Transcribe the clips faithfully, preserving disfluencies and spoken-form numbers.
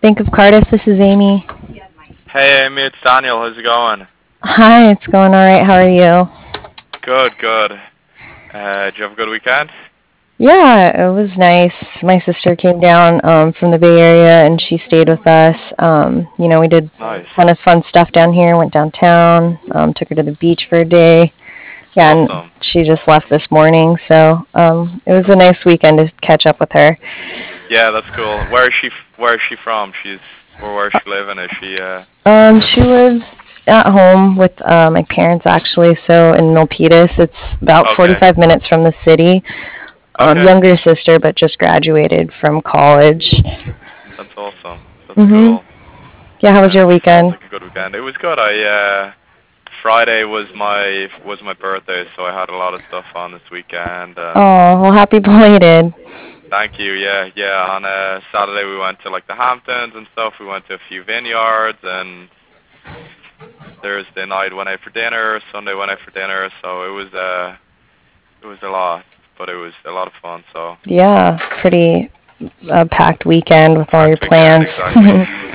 Bank of Cardiff, this is Amy. Hey Amy, it's Daniel. How's it going? Hi, it's going alright. How are you? Good, good. Uh, did you have a good weekend? Yeah, it was nice. My sister came down um, from the Bay Area and she stayed with us. Um, you know, we did a Nice. ton of fun stuff down here, went downtown, um, took her to the beach for a day. Yeah, and Awesome. she just left this morning, so um, it was a nice weekend to catch up with her. Yeah, that's cool. Where is she? Where is she from? She's or where is she living? Is she? Uh. Um, she lives at home with uh, my parents actually, so in Milpitas. It's about Okay. forty-five minutes from the city. Um, Okay. younger sister, but just graduated from college. That's awesome. That's Mhm. cool. Yeah, how was Um, your sounds weekend? like a good weekend. It was good. I uh, Friday was my was my birthday, so I had a lot of stuff on this weekend. And Oh, well, happy belated. thank you. Yeah, yeah. On uh, Saturday we went to like the Hamptons and stuff. We went to a few vineyards, and Thursday night went out for dinner. Sunday went out for dinner. So it was uh, it was a lot, but it was a lot of fun. So Yeah, pretty uh, packed weekend with all your packed weekend, plans. exactly.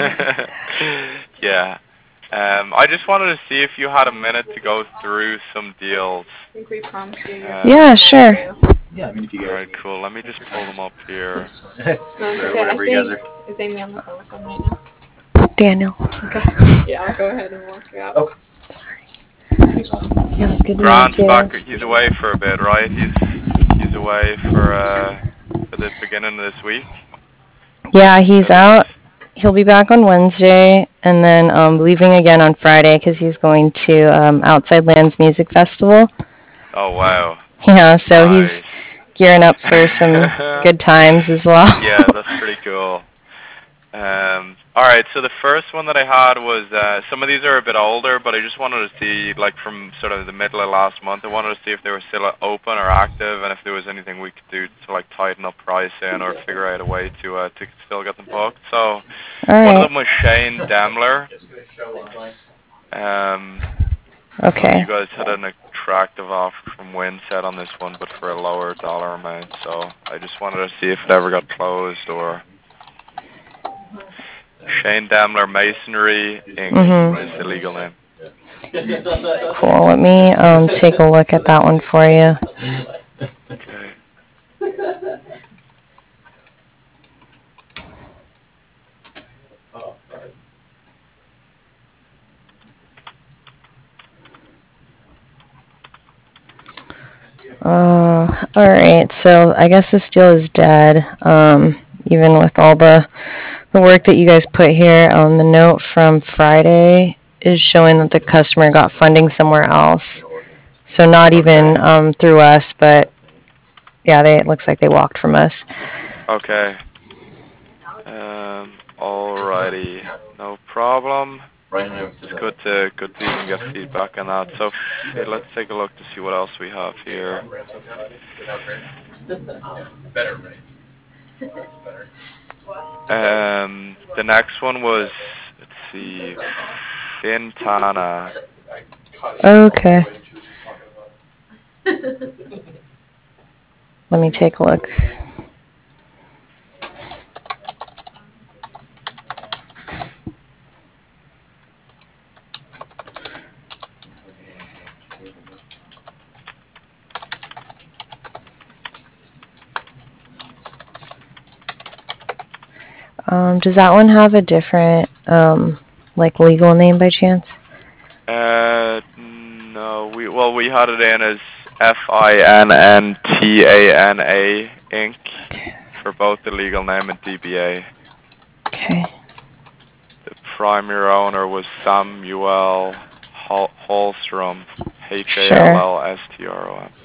Yeah. Um, I just wanted to see if you had a minute to go through some deals. I think we promised you your phone Yeah, Um, call sure. too. Yeah, I mean, if you all guys right, cool. Let me just pull them up here. No, it's okay. I whatever you guys think are. is Amy on the phone with them right now? Daniel. Okay. Yeah, I'll go ahead and walk you out. Okay. Sorry. Yeah, it was good to Grant's meet back. you. He's away for a bit, right? He's he's away for uh for the beginning of this week. Yeah, He he's said he was. out. He'll be back on Wednesday and then um, leaving again on Friday because he's going to um, Outside Lands Music Festival. Oh wow. Yeah, so he's Nice. gearing up for some good times as well. Yeah, that's pretty cool. Um, all right, so the first one that I had was uh, some of these are a bit older, but I just wanted to see, like from sort of the middle of last month, I wanted to see if they were still open or active, and if there was anything we could do to like tighten up pricing or figure out a way to uh, to still get them booked. So All one of right. them was Shane Demler. Um, so you Okay. guys had an attractive offer from Winset on this one, but for a lower dollar amount. So I just wanted to see if it ever got closed or. Shane Damler Masonry Mhm. Incorporated is the legal name. Cool. Let me um take a look at that one for you. Okay. Uh, all right. So I guess this deal is dead. Um, even with all the the work that you guys put here. Um, the note from Friday is showing that the customer got funding somewhere else. So not even Okay. um through us, but yeah, they it looks like they walked from us. Okay. Um. Alrighty. No problem. It's good to good to even get feedback on that. So f- let's take a look to see what else we have here. Um. The next one was let's see, Fintana. Okay. Let me take a look. Um, does that one have a different um like legal name by chance? Uh. No. We well we had it in as F I N N T A N A Inc. Okay. for both the legal name and D B A. Okay. The primary owner was Samuel Hol- Holstrom, H A L Sure. L S T R O M.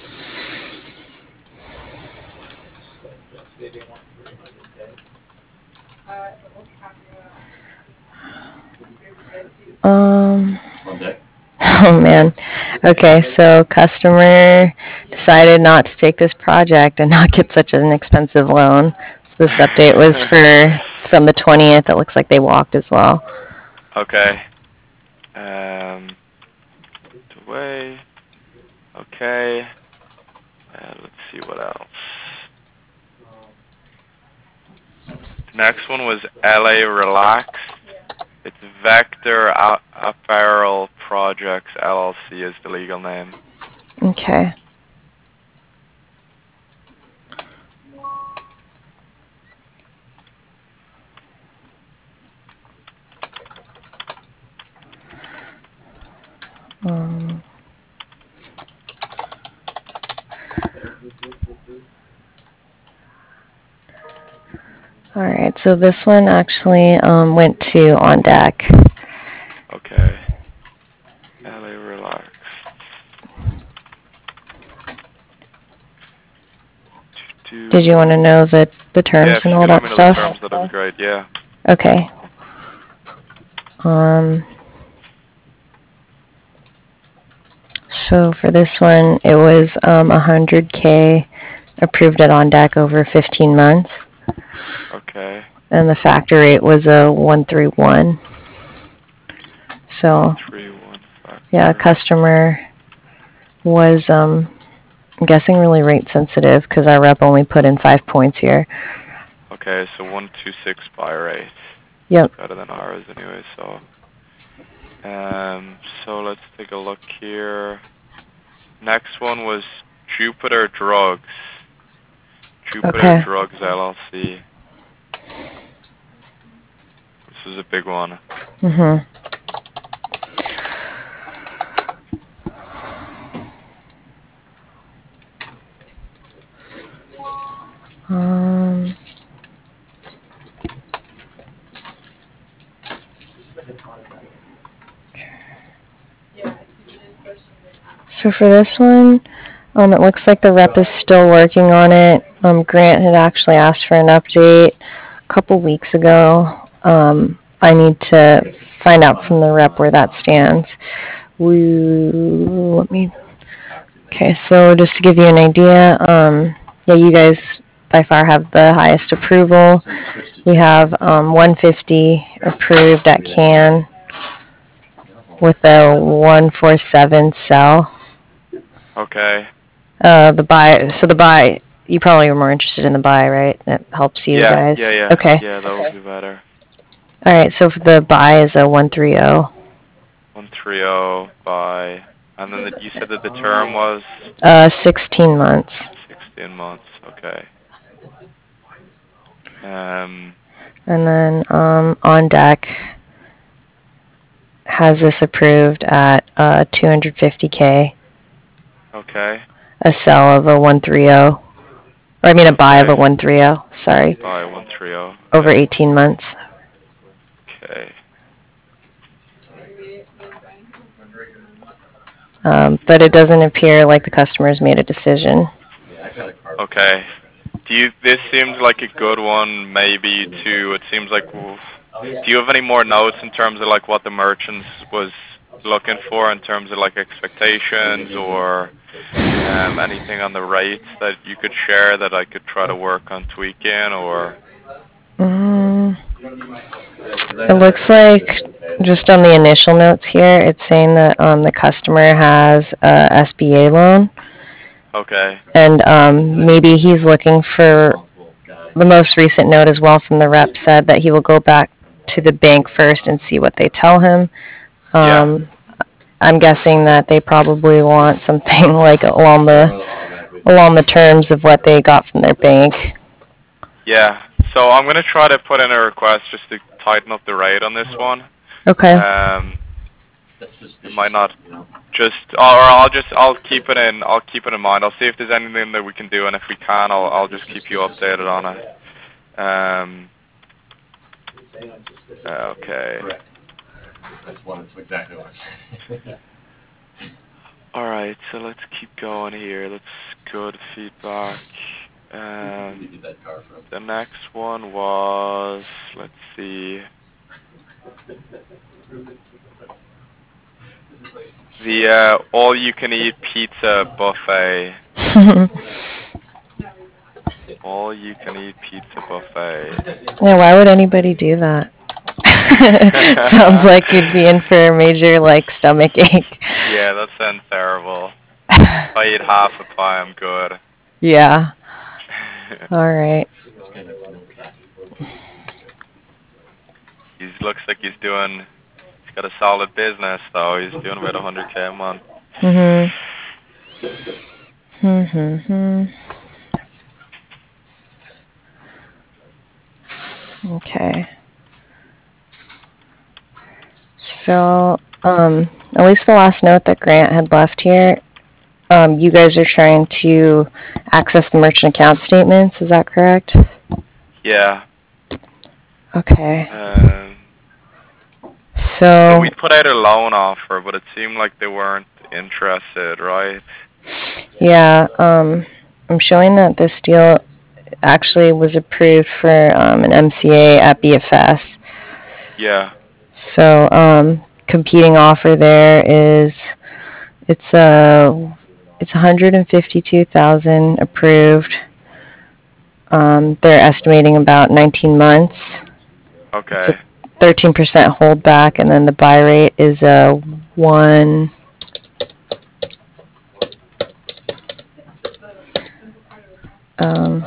Um. Oh man. Okay, so customer decided not to take this project and not get such an expensive loan. So this update was for from the twentieth. It looks like they walked as well. Okay. Um, away. Okay. Uh, let's see what else. Next one was L A Relax. It's Vector A- Apparel Projects L L C is the legal name. Okay. Um, all right, so this one actually um, went to on deck. Okay. L A Relax. Did you want to know the, the terms yeah, if and you all could let that me know the stuff? terms, that'd be great, yeah. Okay. Um, so for this one, it was um, one hundred K approved at on deck over fifteen months. Okay. And the factor rate was a one three one. So, one three one factor. Yeah, customer was, um, I'm guessing really rate sensitive because our rep only put in five points here. Okay, so one two six buy rate. Yep. Better than ours anyway, so. Um, so let's take a look here. Next one was Jupiter Drugs. Jupiter Okay. Drugs L L C. This is a big one. Mm-hmm. Um, so for this one, um, it looks like the rep is still working on it. Um, Grant had actually asked for an update a couple weeks ago. Um, I need to find out from the rep where that stands. We, let me, okay, so just to give you an idea, um, yeah, you guys by far have the highest approval. We have um, one fifty approved at can with a one forty-seven sell. Okay. Uh, the buy, so the buy, you probably are more interested in the buy, right? That helps you Yeah, guys. yeah, yeah. Okay. Yeah, that would be better. All right, so for the buy is a one thirty. one thirty buy. And then the, you said that the term was? Uh, sixteen months. sixteen months, okay. Um, And then um, on deck has this approved at uh, two hundred fifty K. okay. A sell of a one thirty. Or I mean a buy of a Okay. one thirty, sorry. Buy one thirty. Okay. Over eighteen months. Okay. Um, but it doesn't appear like the customer's made a decision. Okay. Do you? This seems like a good one, maybe too. It seems like. Do you have any more notes in terms of like what the merchants was looking for in terms of like expectations or um, anything on the rates that you could share that I could try to work on tweaking or? Mm, it looks like just on the initial notes here, it's saying that um, the customer has a S B A loan. Okay. And um, maybe he's looking for the most recent note as well from the rep said that he will go back to the bank first and see what they tell him. Um, Yeah. I'm guessing that they probably want something like along the along the terms of what they got from their bank. Yeah. So I'm gonna try to put in a request just to tighten up the rate on this one. Okay. Um, it might not just, or I'll just, I'll keep it in, I'll keep it in mind. I'll see if there's anything that we can do, and if we can, I'll, I'll just keep you updated on it. Um. Okay. That's one. That's exactly what I'm saying. All right. So let's keep going here. Let's go to feedback. Um, the next one was, let's see. The uh, all-you-can-eat pizza buffet. All-you-can-eat pizza buffet. Yeah, why would anybody do that? Sounds like you'd be in for a major, like, stomach ache. Yeah, that sounds terrible. If I eat half a pie, I'm good. Yeah. All right. He looks like he's doing. He's got a solid business though. He's doing about one hundred k a month. Mhm. Mhm. Okay. So, um, at least the last note that Grant had left here, um, you guys are trying to access the merchant account statements. Is that correct? Yeah. Okay. Um, So we put out a loan offer, but it seemed like they weren't interested, right? yeah, um, I'm showing that this deal actually was approved for um, an M C A at B F S. Yeah. So um, competing offer there is it's a it's one hundred fifty-two thousand approved. Um, they're estimating about nineteen months. Okay. It's a thirteen percent holdback, and then the buy rate is a one. Um,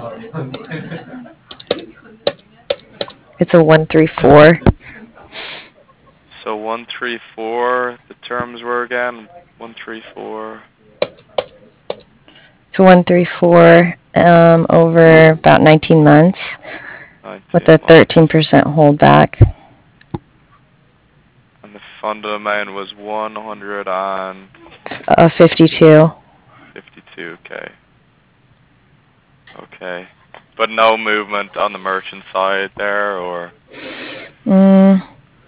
it's a one three four. So one three four. The terms were again one three four. It's a one three four um, over about nineteen months with a thirteen percent holdback. And the funded amount was one hundred and Uh, fifty-two. fifty-two k. Okay. But no movement on the merchant side there, or? Mm,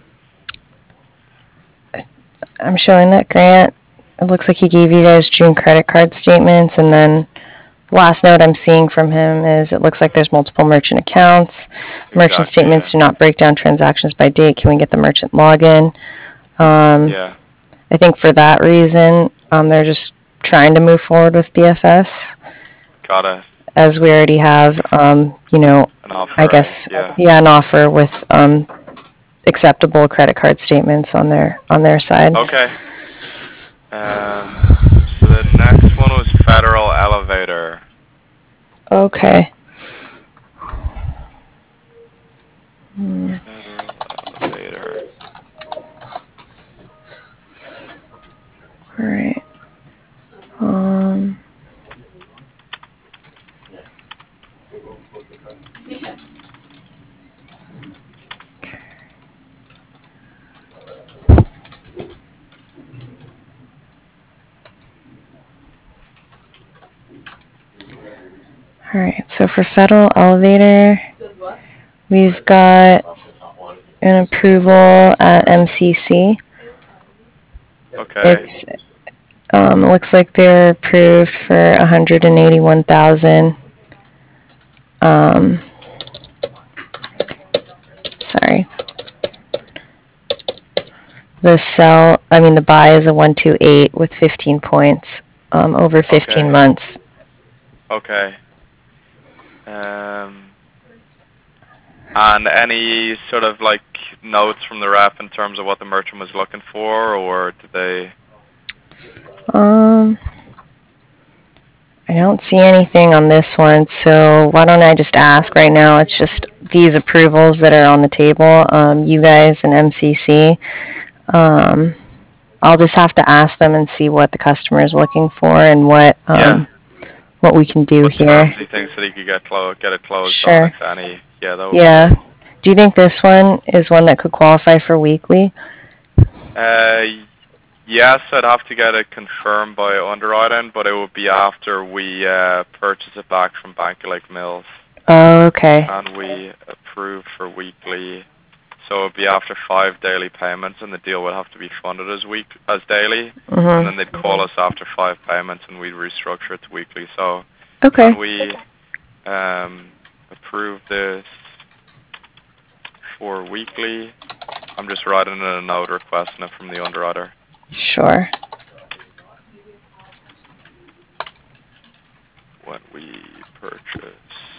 I'm showing that Grant. It looks like he gave you guys June credit card statements, and then last note I'm seeing from him is it looks like there's multiple merchant accounts. Exactly, merchant statements yeah. do not break down transactions by date. Can we get the merchant login? Um, Yeah. I think for that reason, um, they're just trying to move forward with B F S. Got it. As we already have, um, you know, An offer, I guess, yeah. yeah, an offer with um, acceptable credit card statements on their on their side. Okay. Um, so the next one was Federal Elevator. Okay. Hmm. Federal Elevator. All right. Um. All right. So for Federal Elevator, we've got an approval at M C C. Okay. It's um, looks like they're approved for one hundred and eighty-one thousand. Um, sorry. The sell, I mean the buy is a one two eight with fifteen points, um, over fifteen Okay. months. Okay. Um, and any sort of like notes from the rep in terms of what the merchant was looking for, or did they? Um, I don't see anything on this one, so why don't I just ask right now? It's just these approvals that are on the table. Um, you guys and M C C. Um, I'll just have to ask them and see what the customer is looking for and what um, Yeah. what we can do What here. terms he thinks that he could get clo- get it closed Sure. on, if any? Yeah, that would Yeah. be great. Do you think this one is one that could qualify for weekly? Uh, yes, I'd have to get it confirmed by underwriting, but it would be after we uh, purchase it back from Bank of Lake Mills. Oh, okay. And we approve for weekly. So it would be after five daily payments, and the deal would have to be funded as week as daily. Mm-hmm. And then they'd call us after five payments, and we'd restructure it to weekly. So Okay. can we um, approve this for weekly? I'm just writing in a note requesting it from the underwriter. Sure. When we purchase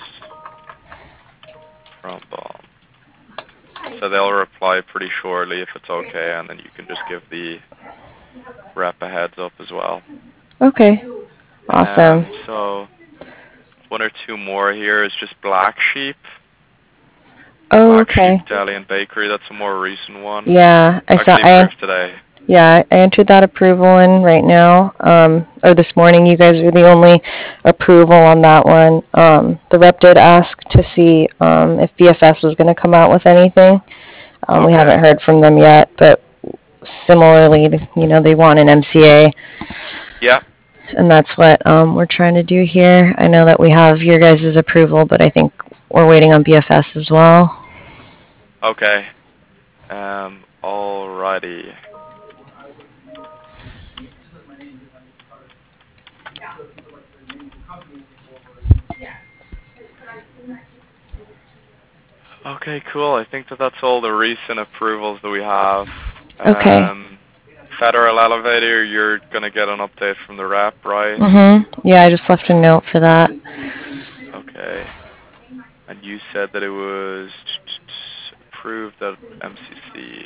from Bomb. So they'll reply pretty shortly if it's okay, and then you can just give the rep a heads up as well. Okay. Awesome. Um, so one or two more here is just Black Sheep. Oh, Black okay. Sheep Deli and Bakery. That's a more recent one. Yeah, I saw. Actually I approved today. yeah, I entered that approval in right now. Um, or this morning. You guys were the only approval on that one. Um, the rep did ask to see um, if B F S was going to come out with anything. Um, we Okay. haven't heard from them yet, but similarly, you know, they want an M C A. Yeah. And that's what um, we're trying to do here. I know that we have your guys' approval, but I think we're waiting on B F S as well. Okay. Um, alrighty. Okay, cool. I think that that's all the recent approvals that we have. Okay. Um, Federal Elevator, you're going to get an update from the rep, right? Mm-hmm. Yeah, I just left a note for that. Okay. And you said that it was approved at M C C.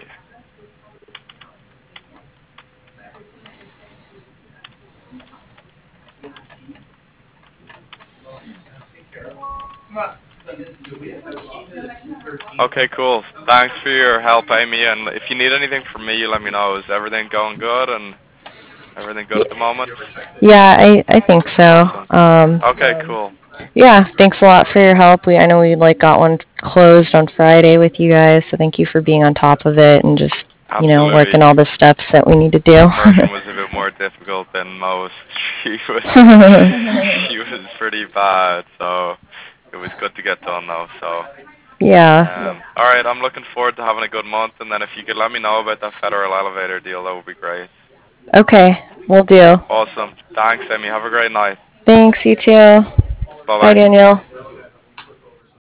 Okay, cool. Thanks for your help, Amy. And if you need anything from me, let me know. Is everything going good and everything good at the moment? Yeah, I, I think so. Awesome. Um, Okay, cool. yeah, thanks a lot for your help. We I know we like got one closed on Friday with you guys, so thank you for being on top of it and just you know Absolutely. working all the steps that we need to do. Merton was a bit more difficult than most. She was she was pretty bad, so it was good to get done though. So Yeah. um, all right, I'm looking forward to having a good month, and then if you could let me know about that Federal Elevator deal, that would be great. Okay, we'll do. Awesome. Thanks, Amy. Have a great night. Thanks, you too. Bye Bye, bye. Danielle.